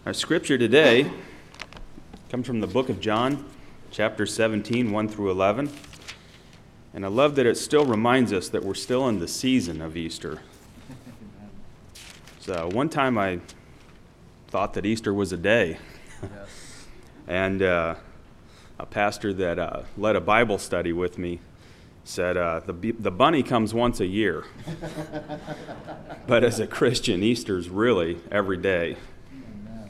Our scripture today comes from the book of John, chapter 17, 1 through 11. And I love that it still reminds us that we're still in the season of Easter. So one time I thought that Easter was a day. Yes. And a pastor that led a Bible study with me said, the bunny comes once a year. But as a Christian, Easter's really every day. Amen.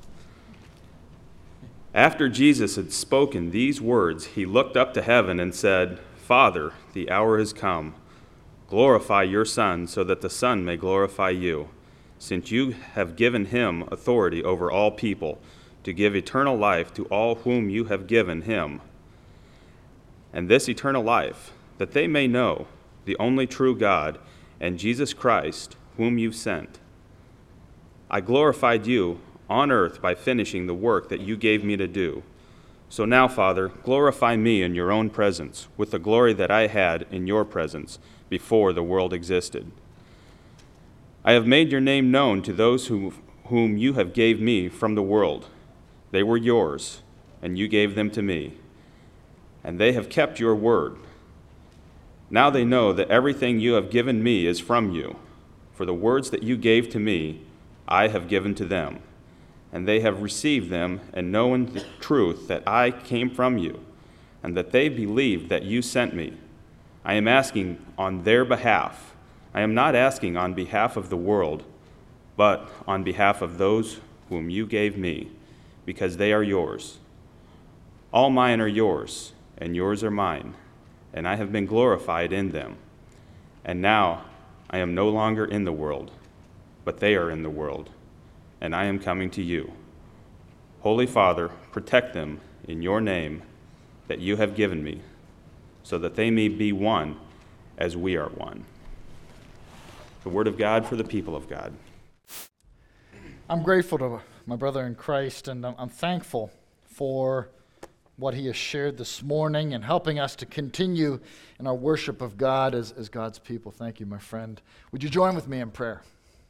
After Jesus had spoken these words, he looked up to heaven and said, Father, the hour has come. Glorify your Son, so that the Son may glorify you, since you have given him authority over all people, to give eternal life to all whom you have given him. And this eternal life, that they may know the only true God and Jesus Christ, whom you've sent. I glorified you on earth by finishing the work that you gave me to do. So now, Father, glorify me in your own presence with the glory that I had in your presence before the world existed. I have made your name known to those whom you have gave me from the world. They were yours, and you gave them to me, and they have kept your word. Now they know that everything you have given me is from you, for the words that you gave to me I have given to them, and they have received them and known the truth that I came from you, and that they believed that you sent me. I am asking on their behalf. I am not asking on behalf of the world, but on behalf of those whom you gave me, because they are yours. All mine are yours, and yours are mine, and I have been glorified in them. And now I am no longer in the world, but they are in the world, and I am coming to you. Holy Father, protect them in your name that you have given me, so that they may be one as we are one. The word of God for the people of God. I'm grateful to my brother in Christ, and I'm thankful for what he has shared this morning and helping us to continue in our worship of God as God's people. Thank you, my friend. Would you join with me in prayer?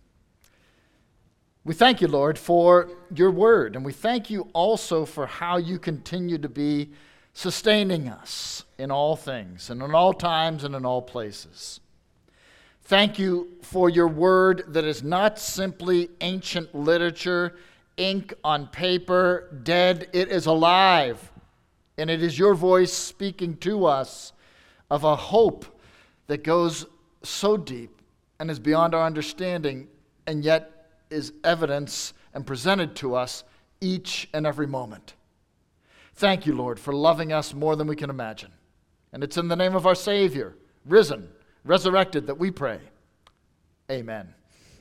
We thank you, Lord, for your word, and we thank you also for how you continue to be sustaining us in all things and in all times and in all places. Thank you for your word that is not simply ancient literature, ink on paper, dead. It is alive, and it is your voice speaking to us of a hope that goes so deep and is beyond our understanding, and yet is evidence and presented to us each and every moment. Thank you, Lord, for loving us more than we can imagine. And it's in the name of our Savior, risen, resurrected, that we pray. Amen.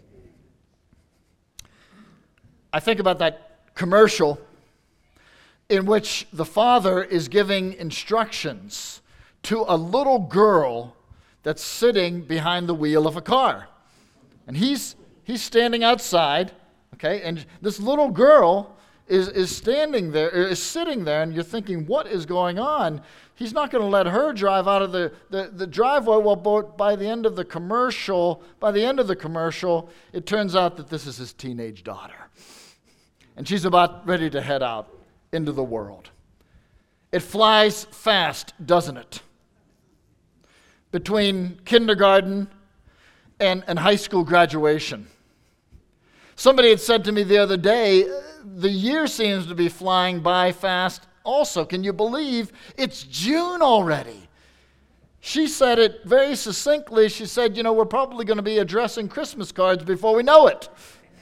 I think about that commercial in which the father is giving instructions to a little girl that's sitting behind the wheel of a car. And he's standing outside, okay, and this little girl is standing there, is sitting there, and you're thinking, what is going on? He's not going to let her drive out of the driveway. Well, by the end of the commercial, it turns out that this is his teenage daughter. And she's about ready to head out into the world. It flies fast, doesn't it? Between kindergarten and high school graduation. Somebody had said to me the other day, the year seems to be flying by fast also. Can you believe it's June already? She said it very succinctly. She said, we're probably going to be addressing Christmas cards before we know it.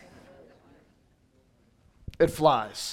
It flies.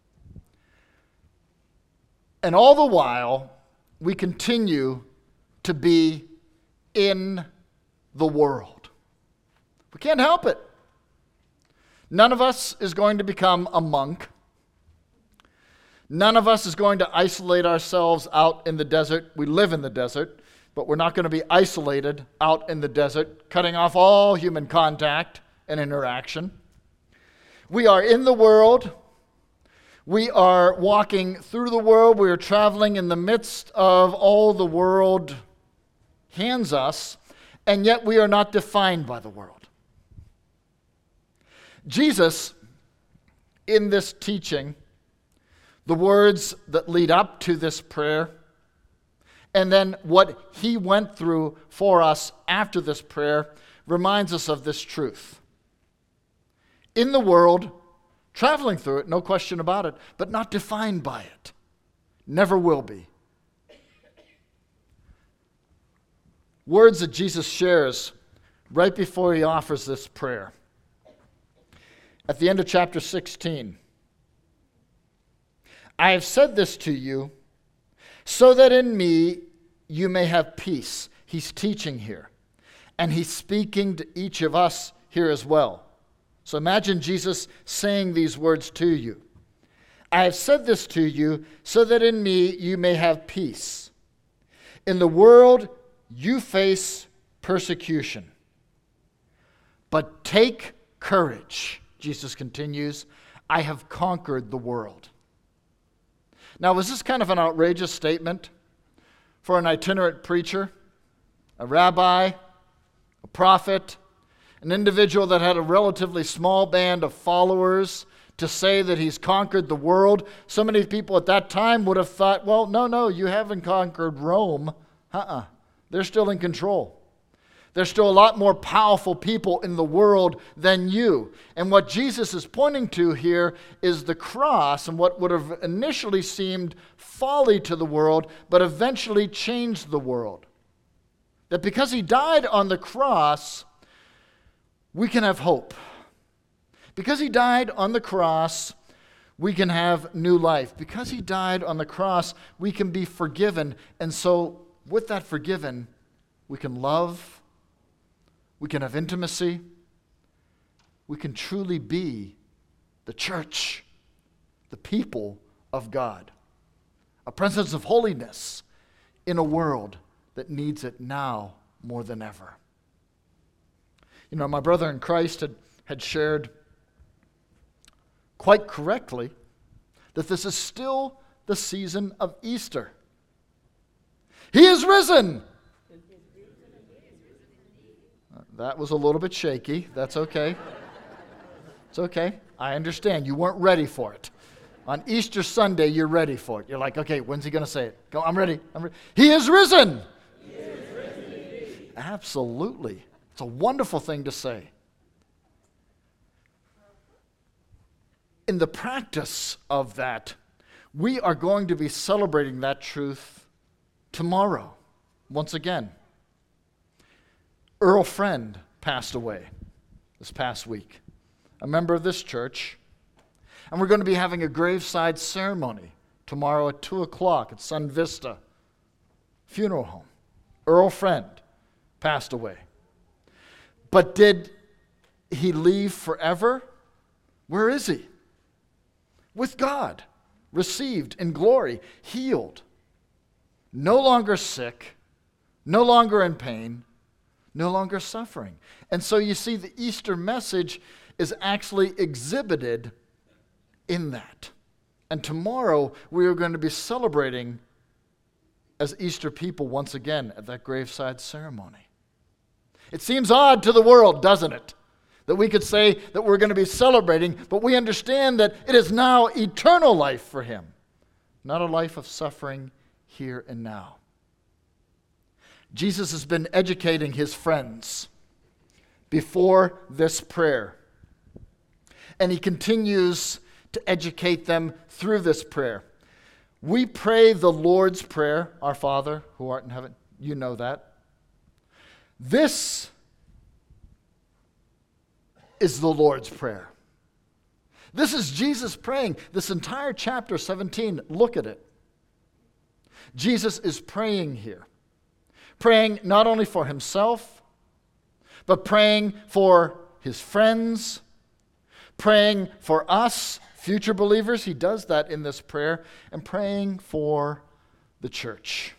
And all the while, we continue to be in the world. We can't help it. None of us is going to become a monk. None of us is going to isolate ourselves out in the desert. We live in the desert, but we're not going to be isolated out in the desert, cutting off all human contact and interaction. We are in the world. We are walking through the world. We are traveling in the midst of all the world hands us, and yet we are not defined by the world. Jesus in this teaching, the words that lead up to this prayer, and then what he went through for us after this prayer reminds us of this truth. In the world, traveling through it, no question about it, but not defined by it. Never will be. Words that Jesus shares right before he offers this prayer. At the end of chapter 16, I have said this to you so that in me you may have peace. He's teaching here. And he's speaking to each of us here as well. So imagine Jesus saying these words to you. I have said this to you so that in me you may have peace. In the world you face persecution. But take courage, Jesus continues. I have conquered the world. Now, was this kind of an outrageous statement for an itinerant preacher, a rabbi, a prophet, an individual that had a relatively small band of followers to say that he's conquered the world? So many people at that time would have thought, well, no, you haven't conquered Rome. They're still in control. There's still a lot more powerful people in the world than you. And what Jesus is pointing to here is the cross and what would have initially seemed folly to the world, but eventually changed the world. That because he died on the cross, we can have hope. Because he died on the cross, we can have new life. Because he died on the cross, we can be forgiven. And so with that forgiven, we can love. We can have intimacy. We can truly be the church, the people of God, a presence of holiness in a world that needs it now more than ever. You know, my brother in Christ had shared quite correctly that this is still the season of Easter. He is risen! That was a little bit shaky. That's okay. It's okay. I understand. You weren't ready for it. On Easter Sunday, you're ready for it. You're like, okay, when's he going to say it? Go, I'm ready. He is risen! He is risen. Absolutely. It's a wonderful thing to say. In the practice of that, we are going to be celebrating that truth tomorrow, once again. Earl Friend passed away this past week, a member of this church. And we're going to be having a graveside ceremony tomorrow at 2 o'clock at Sun Vista Funeral Home. Earl Friend passed away. But did he leave forever? Where is he? With God, received in glory, healed, no longer sick, no longer in pain, no longer suffering. And so you see, the Easter message is actually exhibited in that. And tomorrow we are going to be celebrating as Easter people once again at that graveside ceremony. It seems odd to the world, doesn't it? That we could say that we're going to be celebrating, but we understand that it is now eternal life for him, not a life of suffering here and now. Jesus has been educating his friends before this prayer. And he continues to educate them through this prayer. We pray the Lord's Prayer, our Father who art in heaven. You know that. This is the Lord's Prayer. This is Jesus praying. This entire chapter 17, look at it. Jesus is praying here. Praying not only for himself, but praying for his friends, praying for us, future believers. He does that in this prayer, and praying for the church.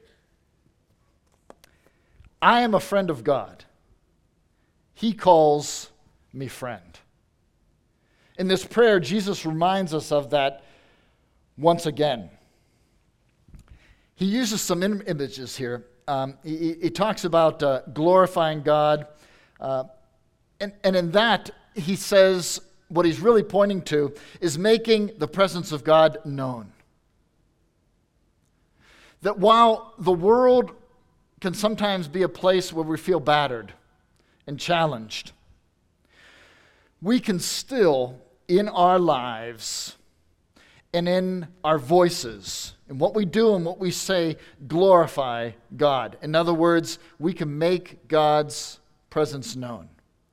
I am a friend of God. He calls me friend. In this prayer, Jesus reminds us of that once again. He uses some images here. He talks about glorifying God. And in that, he says what he's really pointing to is making the presence of God known. That while the world can sometimes be a place where we feel battered and challenged, we can still, in our lives and in our voices, in what we do and what we say, glorify God. In other words, we can make God's presence known.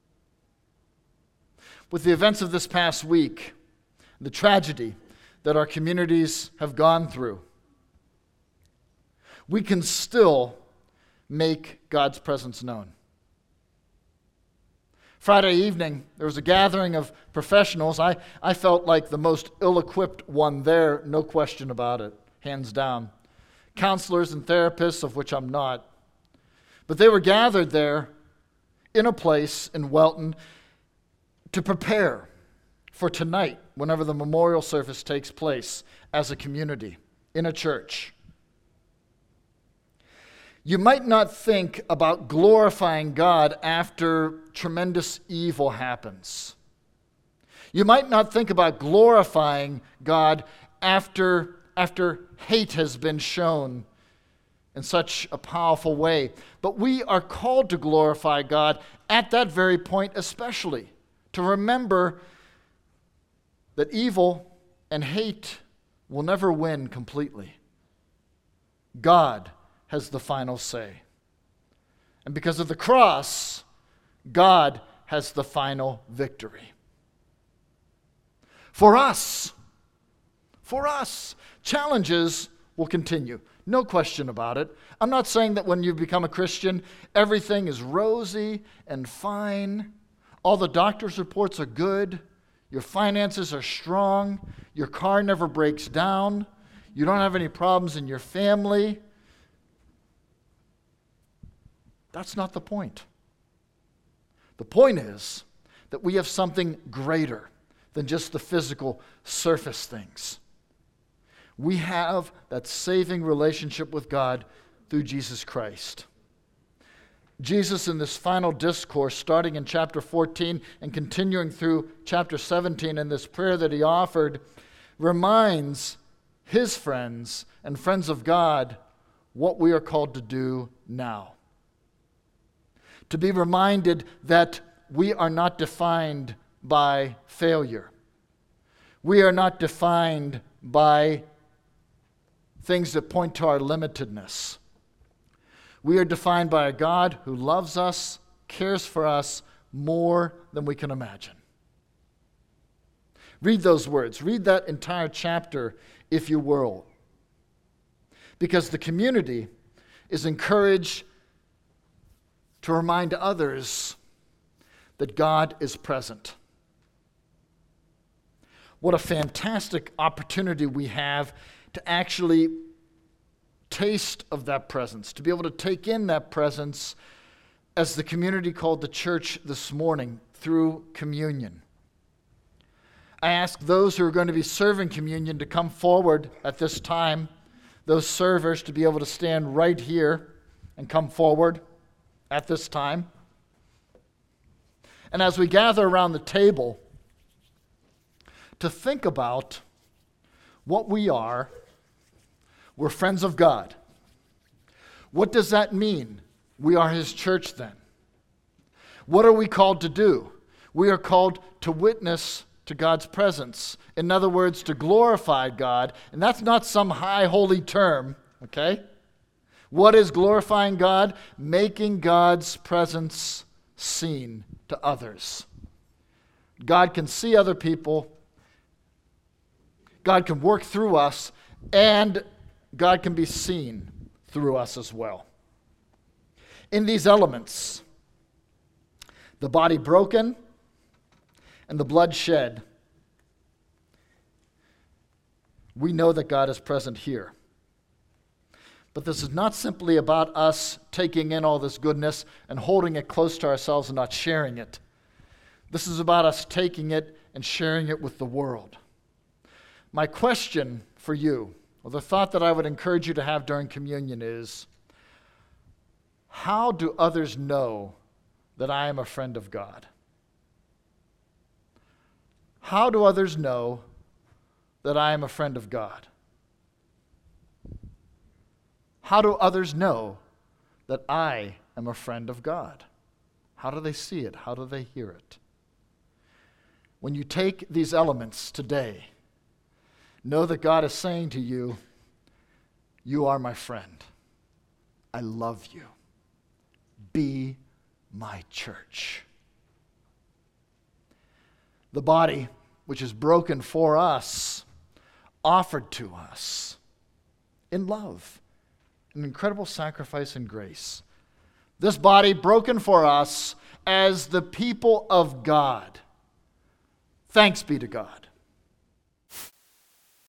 With the events of this past week, the tragedy that our communities have gone through, we can still make God's presence known. Friday evening, there was a gathering of professionals. I felt like the most ill-equipped one there, no question about it, hands down. Counselors and therapists, of which I'm not. But they were gathered there in a place in Welton to prepare for tonight, whenever the memorial service takes place, as a community, in a church. You might not think about glorifying God after tremendous evil happens. You might not think about glorifying God after hate has been shown in such a powerful way. But we are called to glorify God at that very point especially, to remember that evil and hate will never win completely. God has the final say. And because of the cross, God has the final victory. For us, challenges will continue. No question about it. I'm not saying that when you become a Christian, everything is rosy and fine. All the doctor's reports are good. Your finances are strong. Your car never breaks down. You don't have any problems in your family. That's not the point. The point is that we have something greater than just the physical surface things. We have that saving relationship with God through Jesus Christ. Jesus, in this final discourse, starting in chapter 14 and continuing through chapter 17 in this prayer that he offered, reminds his friends and friends of God what we are called to do now. To be reminded that we are not defined by failure. We are not defined by things that point to our limitedness. We are defined by a God who loves us, cares for us more than we can imagine. Read those words. Read that entire chapter, if you will. Because the community is encouraged to remind others that God is present. What a fantastic opportunity we have to actually taste of that presence, to be able to take in that presence as the community called the church this morning through communion. I ask those who are going to be serving communion to come forward at this time, those servers to be able to stand right here and come forward at this time. And as we gather around the table, to think about what we are, we're friends of God. What does that mean? We are his church then. What are we called to do? We are called to witness to God's presence. In other words, to glorify God. And that's not some high holy term, okay? What is glorifying God? Making God's presence seen to others. God can see other people. God can work through us, and God can be seen through us as well. In these elements, the body broken and the blood shed, we know that God is present here. But this is not simply about us taking in all this goodness and holding it close to ourselves and not sharing it. This is about us taking it and sharing it with the world. My question for you, or the thought that I would encourage you to have during communion is, how do others know that I am a friend of God? How do others know that I am a friend of God? How do others know that I am a friend of God? How do they see it? How do they hear it? When you take these elements today, know that God is saying to you, you are my friend. I love you. Be my church. The body, which is broken for us, offered to us in love, an incredible sacrifice and grace. This body broken for us as the people of God. Thanks be to God.